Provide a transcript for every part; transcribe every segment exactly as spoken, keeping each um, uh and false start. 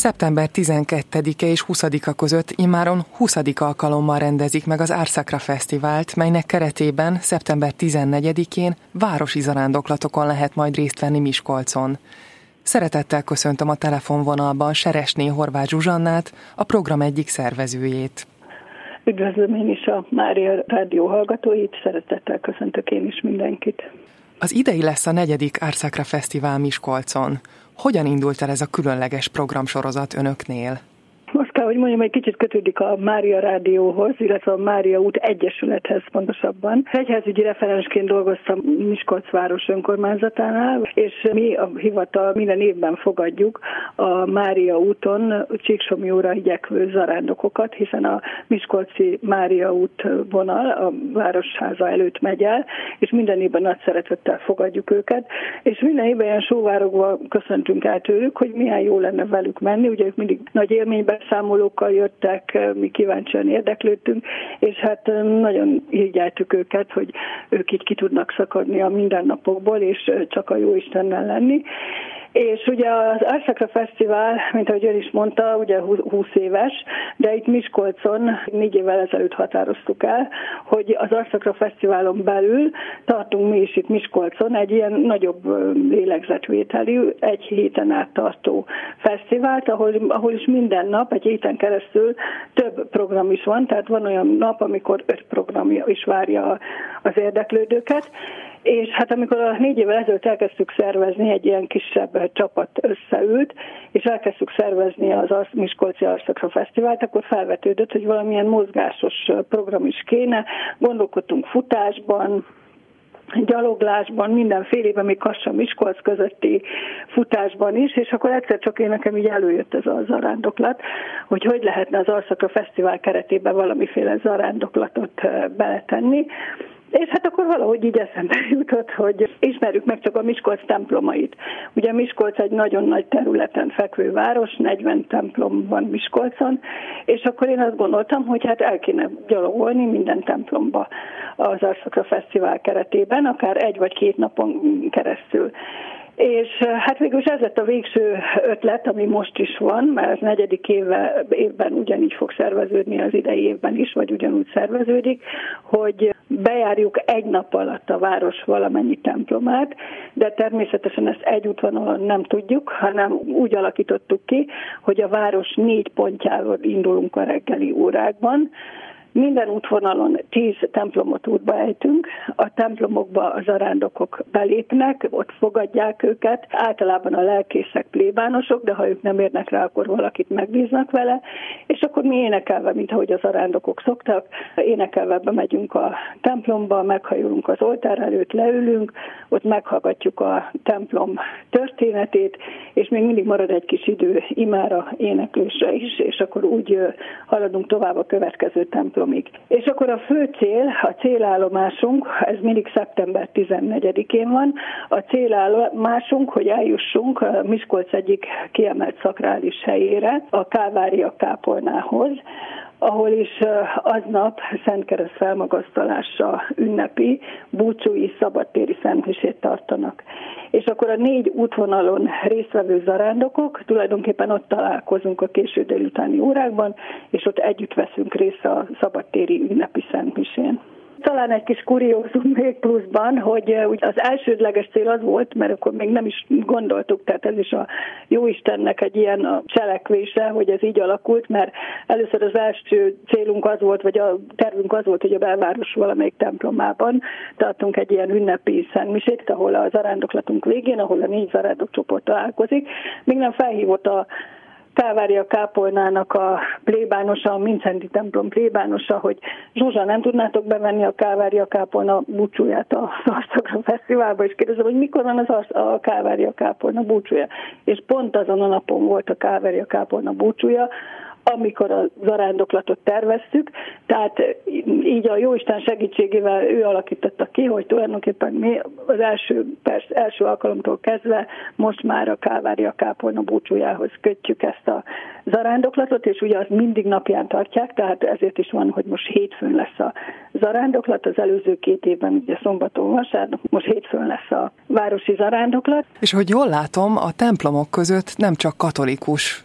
Szeptember tizenkettedike és huszadika között immáron huszadik alkalommal rendezik meg az Árszakra Fesztivált, melynek keretében szeptember tizennegyedikén városi zarándoklatokon lehet majd részt venni Miskolcon. Szeretettel köszöntöm a telefonvonalban Seresné Horváth Zsuzsannát, a program egyik szervezőjét. Üdvözlöm én is a Mária Rádió hallgatóit, szeretettel köszöntök én is mindenkit. Az idei lesz a negyedik Árszakra Fesztivál Miskolcon. Hogyan indult el ez a különleges programsorozat önöknél? Azt kell, hogy mondjam, egy kicsit kötődik a Mária Rádióhoz, illetve a Mária út Egyesülethez pontosabban. Egyházügyi referensként dolgoztam Miskolc város önkormányzatánál, és mi a hivatal minden évben fogadjuk a Mária úton Csíksomlyóra igyekvő zarándokokat, hiszen a miskolci Mária út vonal a Városháza előtt megy el, és minden évben nagy szeretettel fogadjuk őket, és minden évben ilyen sóvárogva köszöntünk el tőlük, hogy milyen jó lenne velük menni, ugye ők mindig nagy élményben számolókkal jöttek, mi kíváncsian érdeklődtünk, és hát nagyon irigyeltük őket, hogy ők így ki tudnak szakadni a mindennapokból, és csak a jó Istennel lenni. És ugye az Árszakra Fesztivál, mint ahogy ön is mondta, ugye húsz éves, de itt Miskolcon négy évvel ezelőtt határoztuk el, hogy az Árszakra Fesztiválon belül tartunk mi is itt Miskolcon egy ilyen nagyobb lélegzetvételű, egy héten át tartó fesztivált, ahol, ahol is minden nap, egy héten keresztül több program is van, tehát van olyan nap, amikor öt program is várja az érdeklődőket. És hát amikor a négy évvel ezelőtt elkezdtük szervezni, egy ilyen kisebb csapat összeült, és elkezdtük szervezni az Miskolci Árszakra Fesztivált, akkor felvetődött, hogy valamilyen mozgásos program is kéne. Gondolkodtunk futásban, gyaloglásban, mindenfélében, még Kassa-Miskolc közötti futásban is, és akkor egyszer csak én nekem így előjött ez a zarándoklat, hogy hogy lehetne az Árszakra Fesztivál keretében valamiféle zarándoklatot beletenni. És hát akkor valahogy így eszembe jutott, hogy ismerjük meg csak a Miskolc templomait. Ugye Miskolc egy nagyon nagy területen fekvő város, negyven templom van Miskolcon, és akkor én azt gondoltam, hogy hát el kéne gyalogolni minden templomba az Árszakra Fesztivál keretében, akár egy vagy két napon keresztül. És hát végül is ez lett a végső ötlet, ami most is van, mert az negyedik éve, évben ugyanígy fog szerveződni az idei évben is, vagy ugyanúgy szerveződik, hogy bejárjuk egy nap alatt a város valamennyi templomát, de természetesen ezt egy útvonalon nem tudjuk, hanem úgy alakítottuk ki, hogy a város négy pontjáról indulunk a reggeli órákban. Minden útvonalon tíz templomot útba ejtünk, a templomokba a zarándokok belépnek, ott fogadják őket, általában a lelkészek, plébánosok, de ha ők nem érnek rá, akkor valakit megbíznak vele, és akkor mi énekelve, mint ahogy a zarándokok szoktak, énekelve bemegyünk a templomba, meghajolunk az oltár előtt, leülünk, ott meghallgatjuk a templom történetét, és még mindig marad egy kis idő imára, éneklésre is, és akkor úgy haladunk tovább a következő templom. És akkor a fő cél, a célállomásunk, ez mindig szeptember tizennegyedikén van, a célállomásunk, hogy eljussunk a Miskolc egyik kiemelt szakrális helyére, a Kálvária kápolnához, ahol is aznap Szentkereszt felmagasztalása ünnepi búcsúi szabadtéri szentmisét tartanak. És akkor a négy útvonalon résztvevő zarándokok, tulajdonképpen ott találkozunk a késő délutáni órákban, és ott együtt veszünk részt a szabadtéri ünnepi szentmisén. Talán egy kis kuriózum még pluszban, hogy az elsődleges cél az volt, mert akkor még nem is gondoltuk, tehát ez is a Jóistennek egy ilyen cselekvése, hogy ez így alakult, mert először az első célunk az volt, vagy a tervünk az volt, hogy a belváros valamelyik templomában tartunk egy ilyen ünnepi szentmisét, ahol a zarándoklatunk végén, ahol a négy zarándokcsoport találkozik. Még nem felhívott a Kálvária kápolnának a plébánosa, a Mincenti templom plébánosa, hogy Zsuzsa, nem tudnátok bevenni a Kálvária kápolna búcsúját az Árszakra Fesztiválba, és kérdezem, hogy mikor van az a Kálvária kápolna búcsúja. És pont azon a napon volt a Kálvária kápolna búcsúja, amikor a zarándoklatot terveztük, tehát így a Jóisten segítségével ő alakította ki, hogy tulajdonképpen mi az első, perc, első alkalomtól kezdve most már a Kálvária kápolna búcsújához kötjük ezt a zarándoklatot, és ugye azt mindig napján tartják, tehát ezért is van, hogy most hétfőn lesz a zarándoklat, az előző két évben ugye szombaton, vasárnap, most hétfőn lesz a városi zarándoklat. És hogy jól látom, a templomok között nem csak katolikus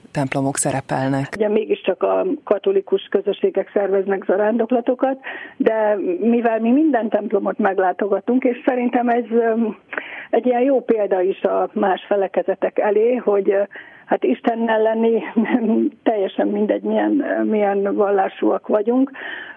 templomok szerepelnek? Ugye mégiscsak a katolikus közösségek szerveznek zarándoklatokat, de mivel mi minden templomot meglátogatunk, és szerintem ez egy ilyen jó példa is a más felekezetek elé, hogy hát Istennel lenni teljesen mindegy, milyen, milyen vallásúak vagyunk,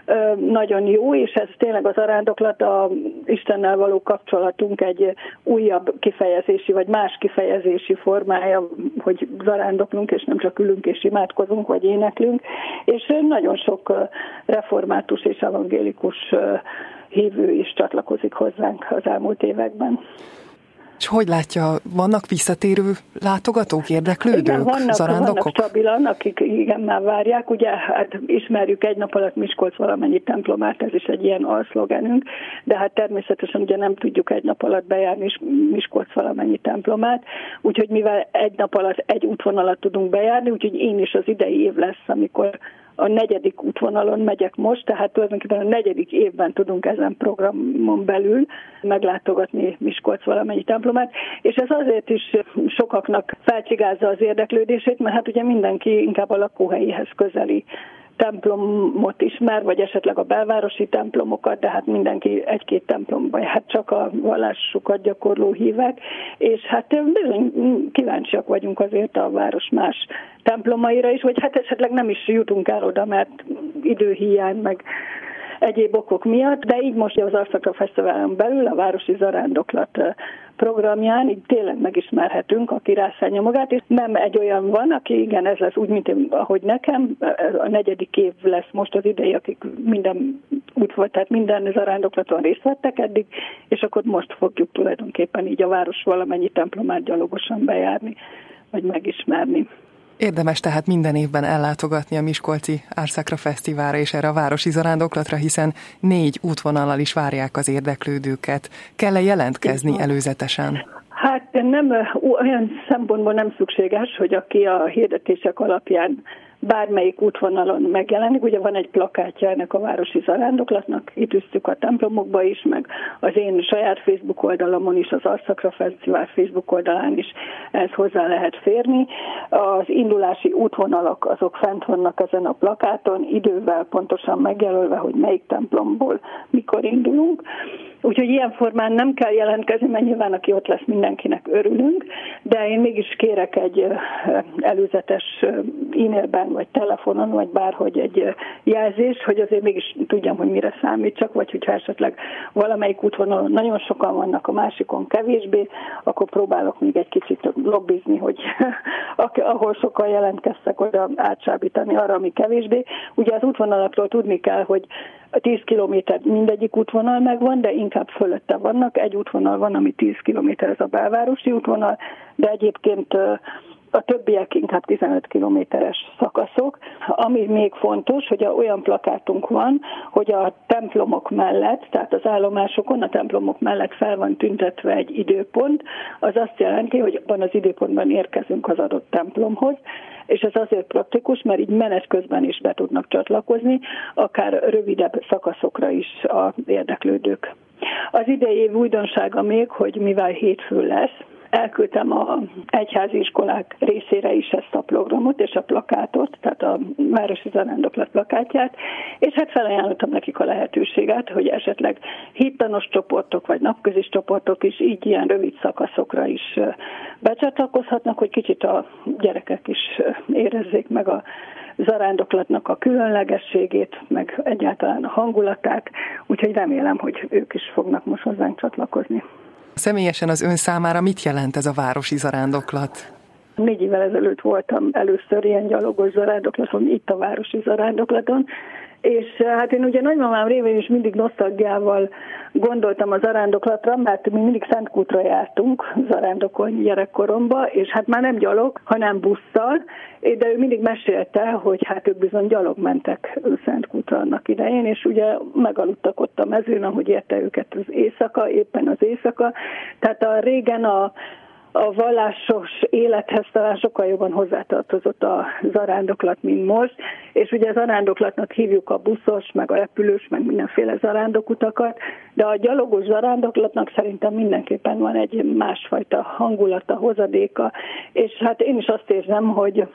nagyon jó, és ez tényleg az zarándoklat a Istennel való kapcsolatunk egy újabb kifejezési, vagy más kifejezési formája, hogy zarándoklunk, és nem csak ülünk és imádkozunk, vagy éneklünk, és nagyon sok református és evangélikus hívő is csatlakozik hozzánk az elmúlt években. És hogy látja, vannak visszatérő látogatók, érdeklődők, igen, vannak, zarándokok? Vannak stabilan, akik igen már várják. Ugye hát ismerjük egy nap alatt Miskolc valamennyi templomát, ez is egy ilyen alszlogenünk, de hát természetesen ugye nem tudjuk egy nap alatt bejárni Miskolc valamennyi templomát, úgyhogy mivel egy nap alatt egy útvonalat tudunk bejárni, úgyhogy én is az idei év lesz, amikor a negyedik útvonalon megyek most, tehát tulajdonképpen a negyedik évben tudunk ezen programon belül meglátogatni Miskolc valamennyi templomát, és ez azért is sokaknak felcsigázza az érdeklődését, mert hát ugye mindenki inkább a lakóhelyéhez közeli templomot ismer, vagy esetleg a belvárosi templomokat, de hát mindenki egy-két templomban, hát csak a vallásukat gyakorló hívek, és hát bizony kíváncsiak vagyunk azért a város más templomaira is, vagy hát esetleg nem is jutunk el oda, mert időhiány, meg egyéb okok miatt, de így most az Arszakra Fesztiválon belül a Városi Zarándoklat programján így tényleg megismerhetünk, aki rászánja magát, és nem egy olyan van, aki igen, ez lesz úgy, mint én, ahogy nekem, a negyedik év lesz most az idei, akik minden út volt, tehát minden zarándoklaton részt vettek eddig, és akkor most fogjuk tulajdonképpen így a város valamennyi templomát gyalogosan bejárni, vagy megismerni. Érdemes tehát minden évben ellátogatni a Miskolci Árszakra Fesztiválra és erre a városi zarándoklatra, hiszen négy útvonallal is várják az érdeklődőket. Kell-e jelentkezni előzetesen? Hát nem, olyan szempontból nem szükséges, hogy aki a hirdetések alapján bármelyik útvonalon megjelenik. Ugye van egy plakátja ennek a városi zarándoklatnak, itt üsztük a templomokba is, meg az én saját Facebook oldalamon is, az Arszakra Fesztivál Facebook oldalán is ez hozzá lehet férni. Az indulási útvonalak azok fent vannak ezen a plakáton, idővel pontosan megjelölve, hogy melyik templomból mikor indulunk. Úgyhogy ilyen formán nem kell jelentkezni, mert nyilván aki ott lesz, mindenkinek örülünk, de én mégis kérek egy előzetes e-mailben, vagy telefonon, vagy bárhogy egy jelzést, hogy azért mégis tudjam, hogy mire számítsak, vagy hogyha esetleg valamelyik útvonalon nagyon sokan vannak, a másikon kevésbé, akkor próbálok még egy kicsit lobbizni, hogy ahol sokan jelentkeztek, oda átsábítani arra, ami kevésbé. Ugye az útvonalakról tudni kell, hogy tíz kilométer mindegyik útvonal megvan, de inkább fölötte vannak. Egy útvonal van, ami tíz kilométer, ez a belvárosi útvonal, de egyébként a többiek inkább tizenöt kilométeres szakaszok. Ami még fontos, hogy olyan plakátunk van, hogy a templomok mellett, tehát az állomásokon a templomok mellett fel van tüntetve egy időpont, az azt jelenti, hogy abban az időpontban érkezünk az adott templomhoz, és ez azért praktikus, mert így menet közben is be tudnak csatlakozni, akár rövidebb szakaszokra is az érdeklődők. Az idei év újdonsága még, hogy mivel hétfő lesz, elküldtem a egyházi iskolák részére is ezt a programot és a plakátot, tehát a Városi Zarándoklat plakátját, és hát felajánlottam nekik a lehetőséget, hogy esetleg hittanos csoportok vagy napközis csoportok is így ilyen rövid szakaszokra is becsatlakozhatnak, hogy kicsit a gyerekek is érezzék meg a zarándoklatnak a különlegességét, meg egyáltalán a hangulatát, úgyhogy remélem, hogy ők is fognak most hozzánk csatlakozni. Személyesen az ön számára mit jelent ez a városi zarándoklat? Négy évvel ezelőtt voltam először ilyen gyalogos zarándoklaton, itt a városi zarándoklaton, és hát én ugye nagymamám révén is mindig nosztalgiával gondoltam a zarándoklatra, mert mi mindig Szentkútra jártunk zarándokolni gyerekkoromba, és hát már nem gyalog, hanem busszal, de ő mindig mesélte, hogy hát ők bizony gyalog mentek Szentkútra annak idején, és ugye megaludtak ott a mezőn, ahogy érte őket az éjszaka, éppen az éjszaka. Tehát a régen a A vallásos élethez talán sokkal jobban hozzátartozott a zarándoklat, mint most, és ugye a zarándoklatnak hívjuk a buszos, meg a repülős, meg mindenféle zarándokutakat, de a gyalogos zarándoklatnak szerintem mindenképpen van egy másfajta hangulata, hozadéka, és hát én is azt érzem, hogy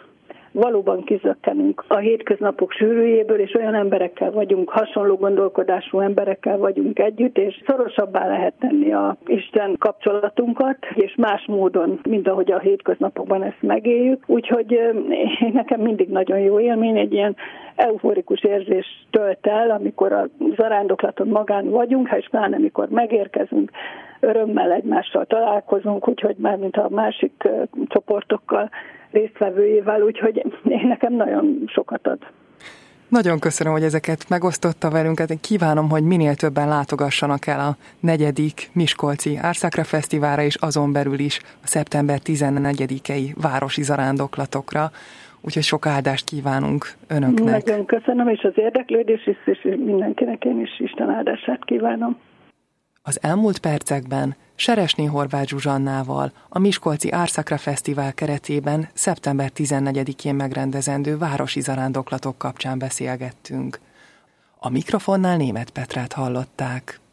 valóban kizökkenünk a hétköznapok sűrűjéből, és olyan emberekkel vagyunk, hasonló gondolkodású emberekkel vagyunk együtt, és szorosabbá lehet tenni a Isten kapcsolatunkat, és más módon, mint ahogy a hétköznapokban ezt megéljük. Úgyhogy nekem mindig nagyon jó élmény, egy ilyen euforikus érzés tölt el, amikor a zarándoklaton magán vagyunk, és pláne amikor megérkezünk, örömmel egymással találkozunk, úgyhogy már mint a másik csoportokkal résztvevőjével, úgyhogy nekem nagyon sokat ad. Nagyon köszönöm, hogy ezeket megosztotta velünk. Én kívánom, hogy minél többen látogassanak el a negyedik Miskolci Árszakra Fesztiválra, és azon belül is a szeptember tizennegyedikei városi zarándoklatokra. Úgyhogy sok áldást kívánunk önöknek. Nagyon köszönöm, és az érdeklődés is, és mindenkinek én is Isten áldását kívánom. Az elmúlt percekben Seresné Horváth Zsuzsannával a Miskolci Árszakra Fesztivál keretében szeptember tizennegyedikén megrendezendő városi zarándoklatok kapcsán beszélgettünk. A mikrofonnál Németh Petrát hallották.